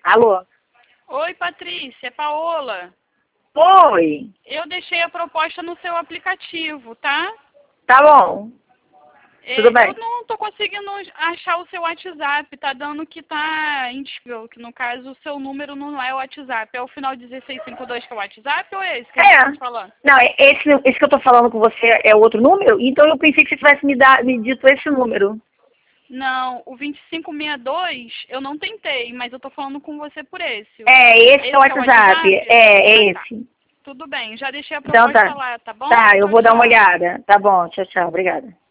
Alô? Oi, Patrícia, é Paola. Oi. Eu deixei a proposta no seu aplicativo, tá? Tá bom. Tudo bem. Eu não tô conseguindo achar o seu WhatsApp, tá dando que tá indisponível, que no caso o seu número não é o WhatsApp. É o final 1652 que é o WhatsApp ou é esse que a gente tá falando? Não, esse que eu tô falando com você é o outro número? Então eu pensei que você tivesse me dito esse número. Não, o 2562 eu não tentei, mas eu tô falando com você por esse. Esse é o WhatsApp. É esse. Tudo bem, já deixei a Então proposta tá. lá, tá bom? Tá, eu Tchau, vou dar uma tchau. olhada. Tá bom, tchau, tchau. Obrigada.